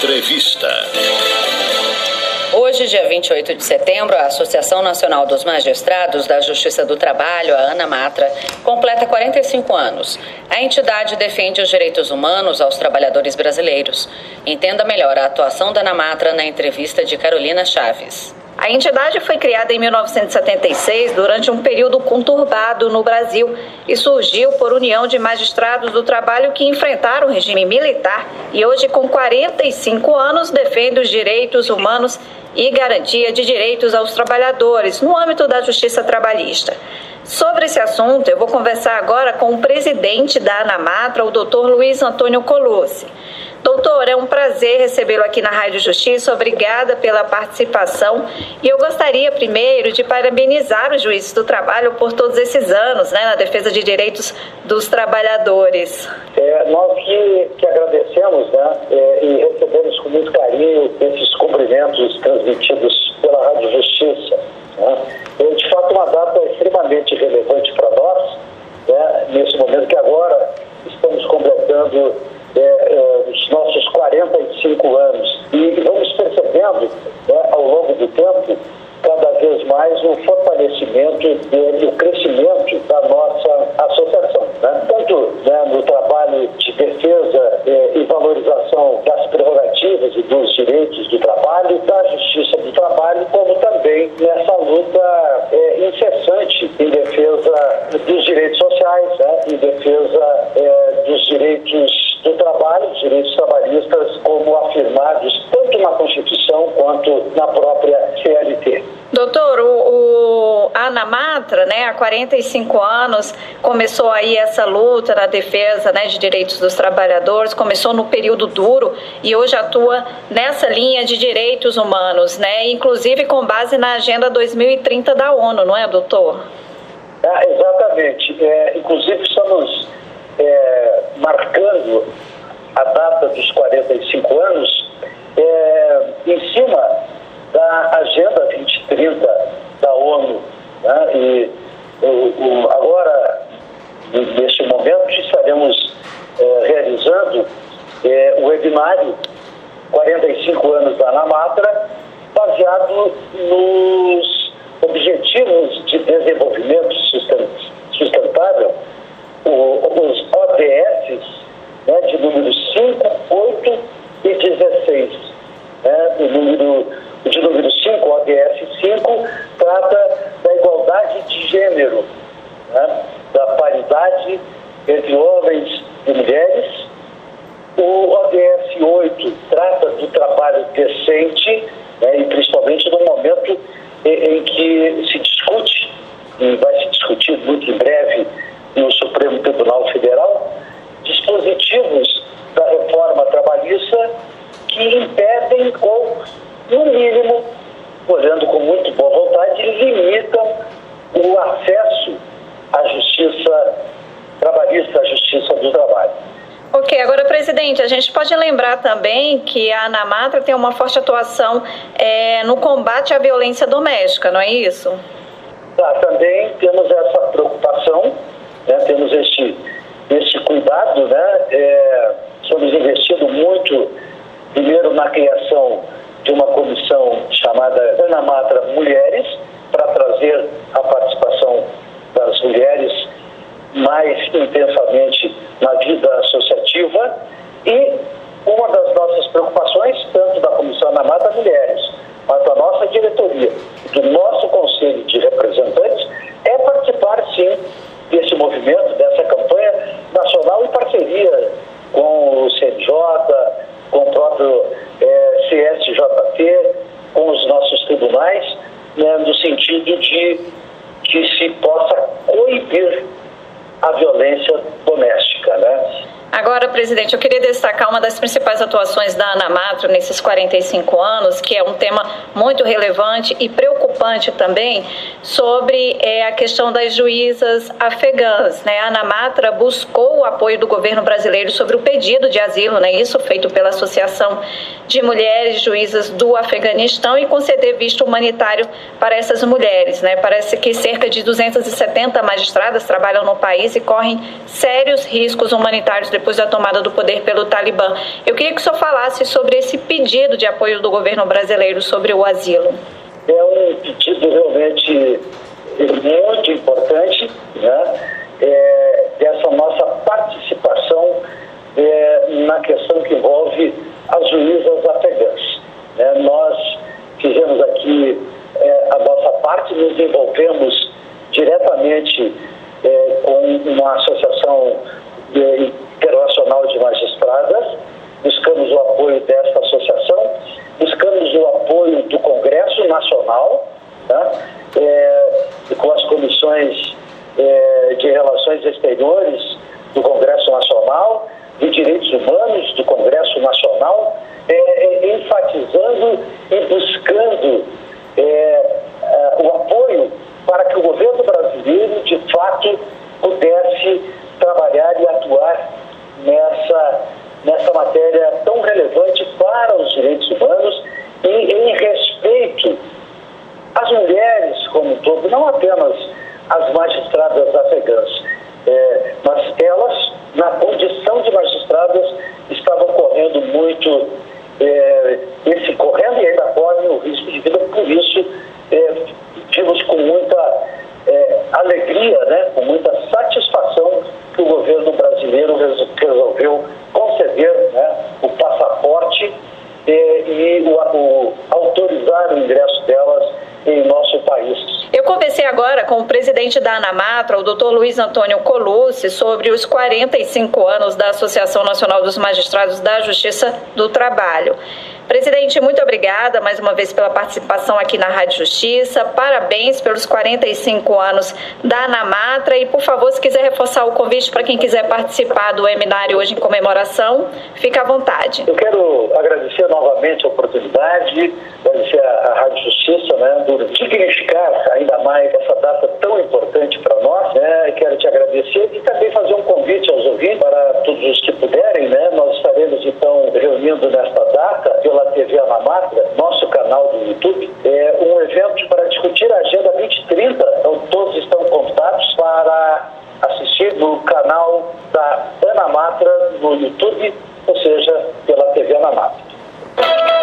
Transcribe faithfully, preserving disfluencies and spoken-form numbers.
Entrevista. Hoje, dia vinte e oito de setembro, a Associação Nacional dos Magistrados da Justiça do Trabalho, a ANAMATRA, completa quarenta e cinco anos. A entidade defende os direitos humanos aos trabalhadores brasileiros. Entenda melhor a atuação da ANAMATRA na entrevista de Carolina Chaves. A entidade foi criada em mil novecentos e setenta e seis durante um período conturbado no Brasil e surgiu por união de magistrados do trabalho que enfrentaram o regime militar e hoje, com quarenta e cinco anos, defende os direitos humanos e garantia de direitos aos trabalhadores no âmbito da justiça trabalhista. Sobre esse assunto, eu vou conversar agora com o presidente da ANAMATRA, o doutor Luiz Antônio Colucci. Doutor, é um prazer recebê-lo aqui na Rádio Justiça. Obrigada pela participação. E eu gostaria primeiro de parabenizar os juízes do trabalho por todos esses anos, né, na defesa de direitos dos trabalhadores. É, nós que, que agradecemos, né, é, e recebemos com muito carinho esses cumprimentos transmitidos pela Rádio Justiça. Né? É, de fato, uma data extremamente relevante para nós, né, nesse momento que agora estamos completando É, é, os nossos quarenta e cinco anos e vamos percebendo, né, ao longo do tempo, cada vez mais o fortalecimento e o crescimento da nossa associação, né? Tanto, né, no trabalho de defesa é, e valorização das prerrogativas e dos direitos do trabalho, da justiça do trabalho, como também nessa luta é, incessante em defesa dos direitos sociais, né, em defesa é, dos direitos do trabalho, dos direitos trabalhistas, como afirmados tanto na Constituição quanto na própria C L T. Doutor, o, o a ANAMATRA, né, há quarenta e cinco anos, começou aí essa luta na defesa, né, de direitos dos trabalhadores, começou no período duro e hoje atua nessa linha de direitos humanos, né, inclusive com base na Agenda dois mil e trinta da ONU, não é, doutor? Ah, exatamente. É, inclusive estamos É, marcando a data dos quarenta e cinco anos é, em cima da Agenda vinte e trinta da ONU, né? E o, o, agora, neste momento, estaremos é, realizando é, o webinário quarenta e cinco anos da ANAMATRA, baseado nos Objetivos de Desenvolvimento Sustentável, os O D S, né, de número cinco, oito e dezesseis. Né, o número, de número cinco, O D S cinco, trata da igualdade de gênero, né, da paridade entre homens e mulheres. O O D S oito trata do trabalho decente, né, e principalmente no momento em, em que se discute, e vai se discutir muito em breve no Supremo Tribunal Federal, dispositivos da reforma trabalhista que impedem ou, no mínimo, olhando com muito boa vontade, limitam o acesso à justiça trabalhista, à justiça do trabalho. Ok, agora, presidente, a gente pode lembrar também que a ANAMATRA tem uma forte atuação é, no combate à violência doméstica, não é isso? Tá, também temos essa preocupação, né, temos este, este cuidado, né, é, estamos investindo muito, primeiro, na criação de uma comissão chamada ANAMATRA Mulheres, para trazer a participação das mulheres mais intensamente na vida associativa, e uma das nossas preocupações, tanto da Comissão ANAMATRA Mulheres, mas da nossa diretoria, do nosso Conselho de Representantes, é participar, sim, desse movimento, dessa campanha nacional em parceria com o C N J, com o próprio é, C S J T, com os nossos tribunais, né, no sentido de que se possa coibir a violência doméstica, né? Agora, presidente, eu queria destacar uma das principais atuações da ANAMATRA nesses quarenta e cinco anos, que é um tema muito relevante e preocupante também, sobre é, a questão das juízas afegãs, né? A ANAMATRA buscou o apoio do governo brasileiro sobre o pedido de asilo, né? Isso feito pela Associação de Mulheres Juízas do Afeganistão, e conceder visto humanitário para essas mulheres, né? Parece que cerca de duzentas e setenta magistradas trabalham no país e correm sérios riscos humanitários depois da tomada do poder pelo Talibã. Eu queria que o senhor falasse sobre esse pedido de apoio do governo brasileiro sobre o asilo. É um pedido realmente muito importante, né? É, dessa nossa participação é, na questão que envolve as juízas afegãs. Né? Nós fizemos aqui é, a nossa parte, nos envolvemos diretamente é, com uma associação de, internacional de magistradas, buscamos o apoio dessa associação, buscamos o apoio do Congresso Nacional, tá? é, com as comissões é, de Relações Exteriores do Congresso Nacional, de Direitos Humanos do Congresso Nacional, é, é, enfatizando e buscando é, é, o apoio para que o governo brasileiro, de fato, pudesse trabalhar e atuar nessa, nessa matéria tão relevante para os direitos humanos e em respeito às mulheres como um todo, não apenas as magistradas afegãs, é, mas elas, na condição de magistradas, estavam correndo muito, é, esse correndo e ainda correm o risco de vida. Por isso, é, vimos com muita é, alegria, né, com muita satisfação que o governo brasileiro resolveu conceder, né, o passaporte é, e o, o, autorizar o ingresso delas em nosso país. Eu conversei agora com o presidente da ANAMATRA, o doutor Luiz Antônio Colucci, sobre os quarenta e cinco anos da Associação Nacional dos Magistrados da Justiça do Trabalho. Presidente, muito obrigada mais uma vez pela participação aqui na Rádio Justiça. Parabéns pelos quarenta e cinco anos da ANAMATRA e, por favor, se quiser reforçar o convite para quem quiser participar do webinário hoje em comemoração, fica à vontade. Eu quero agradecer novamente a oportunidade, agradecer a Rádio Justiça, né, por dignificar ainda mais essa data tão importante para nós, né? Quero te agradecer e também fazer um convite aos ouvintes, para todos os que puderem, né? Nós estaremos então reunindo nesta data pela T V ANAMATRA, nosso canal do YouTube, é um evento para discutir a Agenda vinte trinta. Então todos estão convidados para assistir no canal da ANAMATRA no YouTube, ou seja, pela T V ANAMATRA.